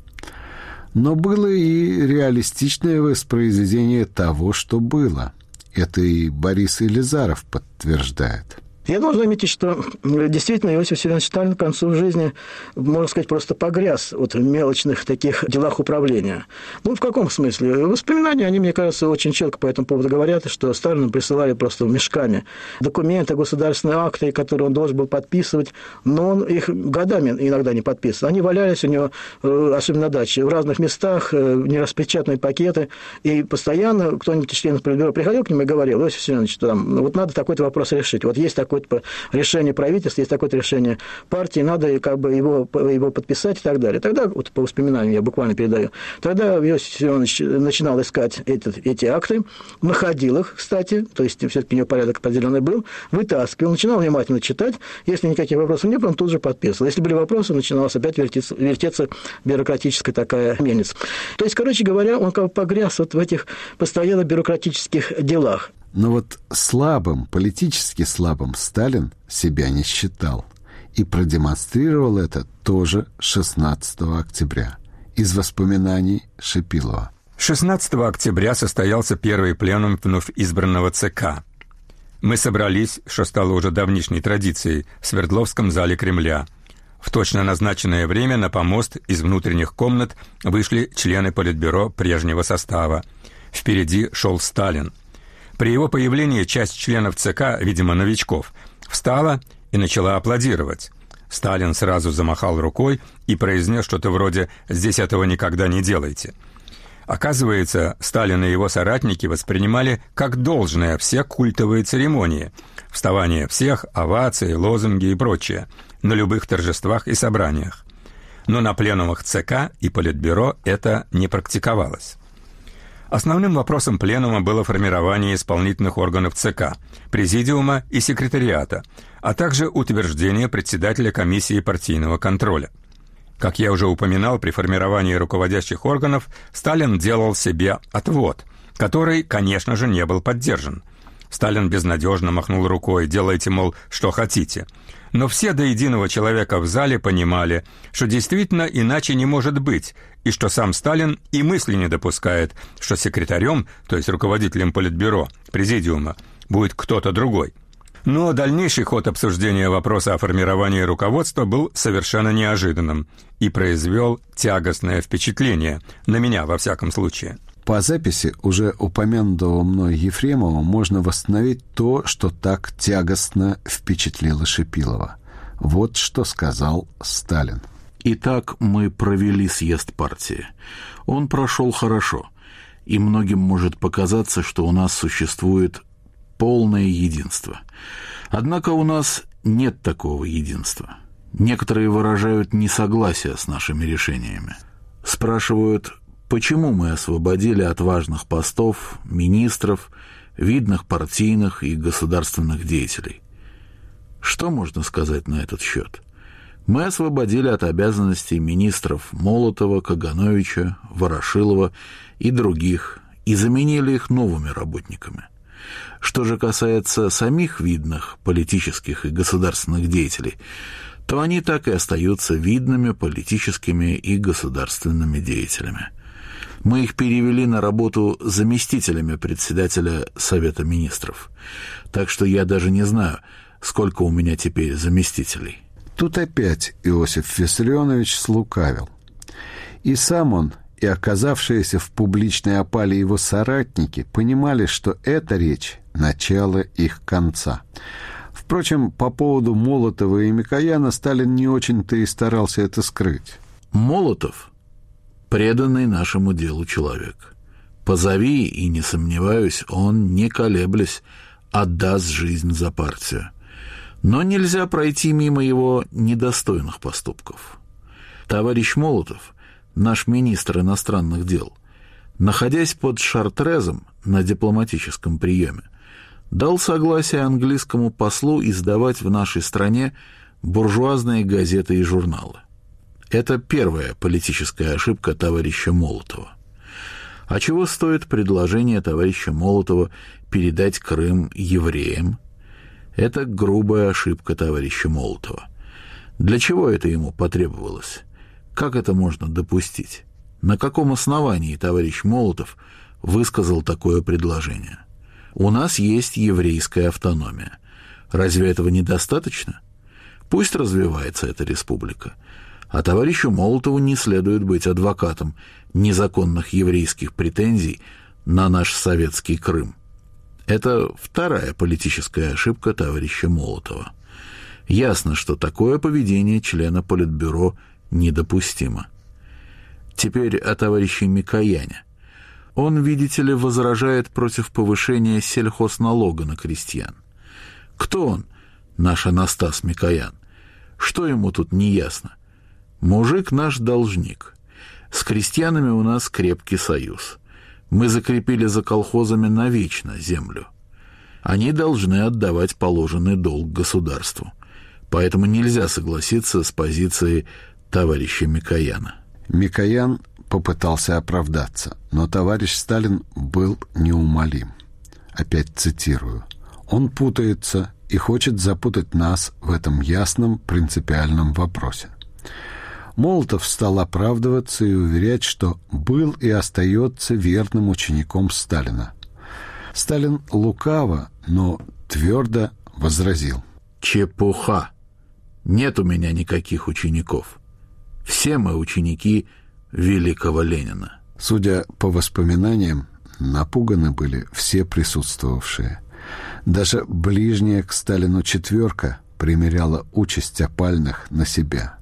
Но было и реалистичное воспроизведение того, что было. Это и Борис Елизаров подтверждает. Я должен заметить, что действительно Иосиф Виссарионович Сталин к концу жизни, можно сказать, просто погряз вот в мелочных таких делах управления. Ну, в каком смысле? Воспоминания, они, мне кажется, очень четко по этому поводу говорят, что Сталину присылали просто мешками документы, государственные акты, которые он должен был подписывать, но он их годами иногда не подписывал. Они валялись у него, особенно на даче, в разных местах, нераспечатанные пакеты, и постоянно кто-нибудь из членов Политбюро приходил к нему и говорил: Иосиф Виссарионович, вот надо такой-то вопрос решить, вот есть такое решение правительства, есть такое-то решение партии, надо как бы его подписать и так далее. Тогда, вот по воспоминаниям я буквально передаю, тогда Иосиф Виссарионович начинал искать эти акты, находил их, кстати, то есть все-таки у него порядок определенный был, вытаскивал, начинал внимательно читать, если никаких вопросов не было, он тут же подписывал. Если были вопросы, начиналась опять вертеться бюрократическая такая мельница. То есть, короче говоря, он как бы погряз вот в этих постоянно бюрократических делах. Но вот слабым, политически слабым Сталин себя не считал. И продемонстрировал это тоже 16 октября. Из воспоминаний Шипилова. 16 октября состоялся первый пленум вновь избранного ЦК. Мы собрались, что стало уже давнишней традицией, в Свердловском зале Кремля. В точно назначенное время на помост из внутренних комнат вышли члены Политбюро прежнего состава. Впереди шел Сталин. При его появлении часть членов ЦК, видимо, новичков, встала и начала аплодировать. Сталин сразу замахал рукой и произнес что-то вроде «здесь этого никогда не делайте». Оказывается, Сталин и его соратники воспринимали как должное все культовые церемонии – вставание всех, овации, лозунги и прочее – на любых торжествах и собраниях. Но на пленумах ЦК и Политбюро это не практиковалось. Основным вопросом пленума было формирование исполнительных органов ЦК, президиума и секретариата, а также утверждение председателя комиссии партийного контроля. Как я уже упоминал, при формировании руководящих органов Сталин делал себе отвод, который, конечно же, не был поддержан. Сталин безнадежно махнул рукой: делайте, мол, что хотите. Но все до единого человека в зале понимали, что действительно иначе не может быть, и что сам Сталин и мысли не допускает, что секретарем, то есть руководителем Политбюро, президиума, будет кто-то другой. Но дальнейший ход обсуждения вопроса о формировании руководства был совершенно неожиданным и произвел тягостное впечатление, на меня во всяком случае. По записи уже упомянутого мной Ефремова можно восстановить то, что так тягостно впечатлило Шипилова. Вот что сказал Сталин. Итак, мы провели съезд партии. Он прошел хорошо, и многим может показаться, что у нас существует полное единство. Однако у нас нет такого единства. Некоторые выражают несогласие с нашими решениями. Спрашивают, почему мы освободили от важных постов министров, видных партийных и государственных деятелей. Что можно сказать на этот счет? Мы освободили от обязанностей министров Молотова, Кагановича, Ворошилова и других и заменили их новыми работниками. Что же касается самих видных политических и государственных деятелей, то они так и остаются видными политическими и государственными деятелями. Мы их перевели на работу заместителями председателя Совета Министров. Так что я даже не знаю, сколько у меня теперь заместителей. Тут опять Иосиф Виссарионович слукавил. И сам он, и оказавшиеся в публичной опале его соратники понимали, что эта речь – начало их конца. Впрочем, по поводу Молотова и Микояна Сталин не очень-то и старался это скрыть. Молотов – преданный нашему делу человек. Позови, и, не сомневаюсь, он, не колеблясь, отдаст жизнь за партию. Но нельзя пройти мимо его недостойных поступков. Товарищ Молотов, наш министр иностранных дел, находясь под Шартрезом на дипломатическом приеме, дал согласие английскому послу издавать в нашей стране буржуазные газеты и журналы. Это первая политическая ошибка товарища Молотова. А чего стоит предложение товарища Молотова передать Крым евреям? Это грубая ошибка товарища Молотова. Для чего это ему потребовалось? Как это можно допустить? На каком основании товарищ Молотов высказал такое предложение? У нас есть еврейская автономия. Разве этого недостаточно? Пусть развивается эта республика. А товарищу Молотову не следует быть адвокатом незаконных еврейских претензий на наш советский Крым. Это вторая политическая ошибка товарища Молотова. Ясно, что такое поведение члена Политбюро недопустимо. Теперь о товарище Микояне. Он, видите ли, возражает против повышения сельхозналога на крестьян. Кто он, наш Анастас Микоян? Что ему тут не ясно? Мужик наш должник. С крестьянами у нас крепкий союз. Мы закрепили за колхозами навечно землю. Они должны отдавать положенный долг государству. Поэтому нельзя согласиться с позицией товарища Микояна. Микоян попытался оправдаться, но товарищ Сталин был неумолим. Опять цитирую. «Он путается и хочет запутать нас в этом ясном принципиальном вопросе». Молотов стал оправдываться и уверять, что был и остается верным учеником Сталина. Сталин лукаво, но твердо возразил. Чепуха. Нет у меня никаких учеников. Все мы ученики великого Ленина». Судя по воспоминаниям, напуганы были все присутствовавшие. Даже ближняя к Сталину четверка примеряла участь опальных на себя.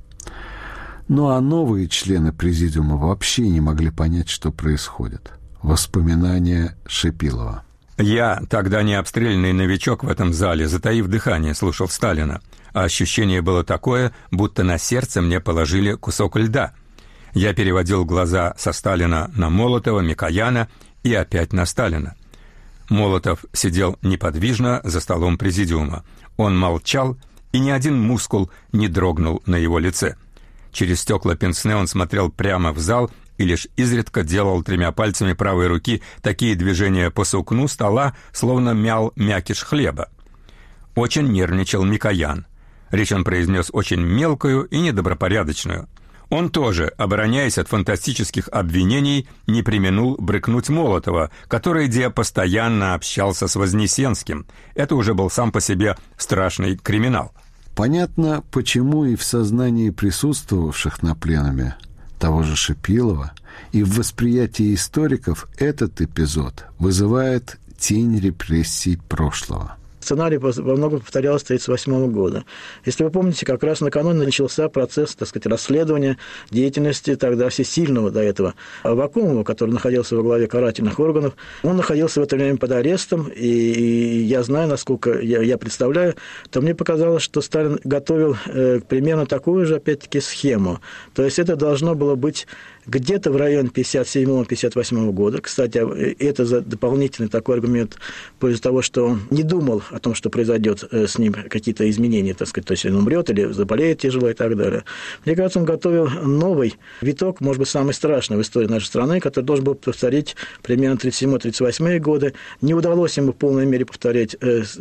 Ну а новые члены президиума вообще не могли понять, что происходит. Воспоминания Шипилова. «Я, тогда не обстрелянный новичок в этом зале, затаив дыхание, слушал Сталина. А ощущение было такое, будто на сердце мне положили кусок льда. Я переводил глаза со Сталина на Молотова, Микояна и опять на Сталина. Молотов сидел неподвижно за столом президиума. Он молчал, и ни один мускул не дрогнул на его лице. Через стекла пенсне он смотрел прямо в зал и лишь изредка делал 3 пальцами правой руки такие движения по сукну стола, словно мял мякиш хлеба. Очень нервничал Микоян. Речь он произнес очень мелкую и недобропорядочную. Он тоже, обороняясь от фантастических обвинений, не преминул брыкнуть Молотова, который где постоянно общался с Вознесенским. Это уже был сам по себе страшный криминал. Понятно, почему и в сознании присутствовавших на пленуме того же Шипилова, и в восприятии историков этот эпизод вызывает тень репрессий прошлого. Сценарий во многом повторялся с 1938 года. Если вы помните, как раз накануне начался процесс, так сказать, расследования деятельности тогда всесильного до этого Аввакумова, который находился во главе карательных органов. Он находился в это время под арестом, и я знаю, насколько я представляю, то мне показалось, что Сталин готовил примерно такую же, опять-таки, схему. То есть это должно было быть где-то в районе 1957-1958 года. Кстати, это за дополнительный такой аргумент в пользу того, что он не думал о том, что произойдет с ним какие-то изменения, так сказать, то есть он умрет или заболеет тяжело и так далее. Мне кажется, он готовил новый виток, может быть, самый страшный в истории нашей страны, который должен был повторить примерно 1937-1938 годы. Не удалось ему в полной мере повторять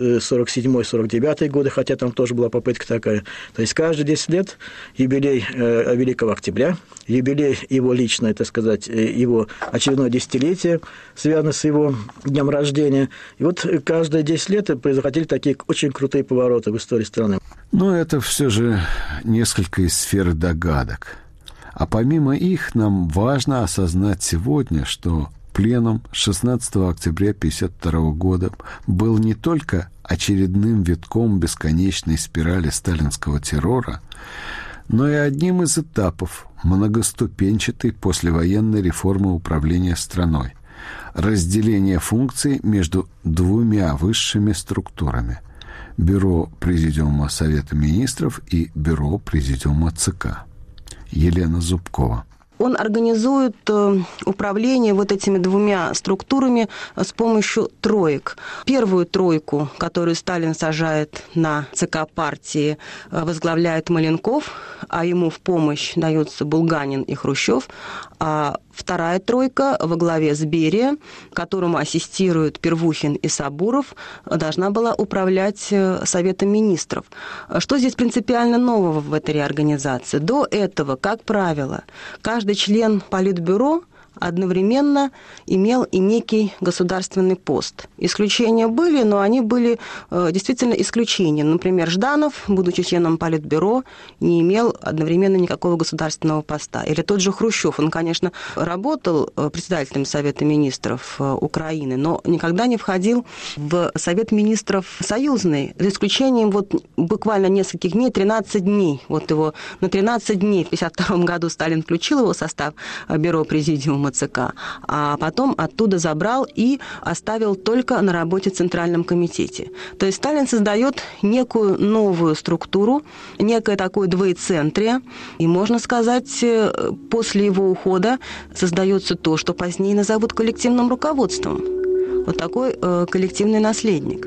1947-1949 годы, хотя там тоже была попытка такая. То есть каждые 10 лет юбилей Великого Октября, юбилей его личное, так сказать, его очередное десятилетие, связано с его днем рождения. И вот каждые 10 лет происходили такие очень крутые повороты в истории страны. Но это все же несколько из сферы догадок. А помимо их, нам важно осознать сегодня, что пленум 16 октября 1952 года был не только очередным витком бесконечной спирали сталинского террора, но и одним из этапов многоступенчатой послевоенной реформы управления страной, разделение функций между 2 высшими структурами – Бюро Президиума Совета Министров и Бюро Президиума ЦК. Елена Зубкова. Он организует управление вот этими 2 структурами с помощью троек. Первую тройку, которую Сталин сажает на ЦК партии, возглавляет Маленков, а ему в помощь даются Булганин и Хрущев. А вторая тройка во главе с Берия, которому ассистируют Первухин и Сабуров, должна была управлять Советом Министров. Что здесь принципиально нового в этой реорганизации? До этого, как правило, каждый член Политбюро одновременно имел и некий государственный пост. Исключения были, но они были действительно исключением. Например, Жданов, будучи членом Политбюро, не имел одновременно никакого государственного поста. Или тот же Хрущев, он, конечно, работал председателем Совета Министров Украины, но никогда не входил в Совет Министров союзный, за исключением вот буквально нескольких дней, 13 дней. Вот его на 13 дней в 1952 году Сталин включил его в состав Бюро Президиума ЦК, а потом оттуда забрал и оставил только на работе в Центральном комитете. То есть Сталин создает некую новую структуру, некое такое двоецентрие, и, можно сказать, после его ухода создается то, что позднее назовут коллективным руководством. Вот такой коллективный наследник.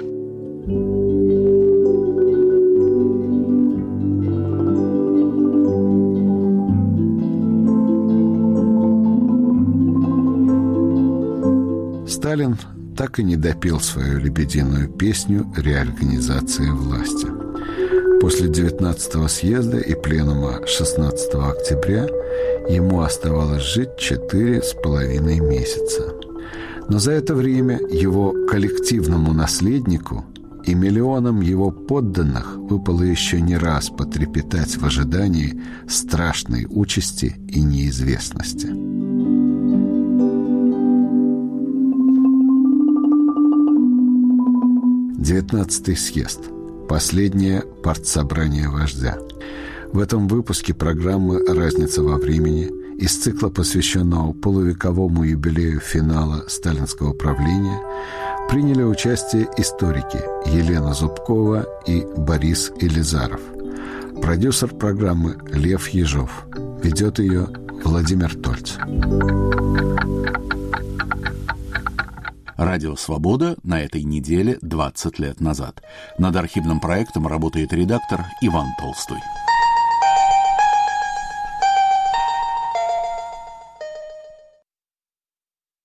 Сталин так и не допел свою лебединую песню реорганизации власти. После 19-го съезда и пленума 16 октября ему оставалось жить 4,5 месяца. Но за это время его коллективному наследнику и миллионам его подданных выпало еще не раз потрепетать в ожидании страшной участи и неизвестности. Девятнадцатый съезд. Последнее партсобрание вождя. В этом выпуске программы «Разница во времени» из цикла, посвященного полувековому юбилею финала сталинского правления, приняли участие историки Елена Зубкова и Борис Елизаров. Продюсер программы Лев Ежов. Ведет ее Владимир Тольц. Радио «Свобода» на этой неделе 20 лет назад. Над архивным проектом работает редактор Иван Толстой.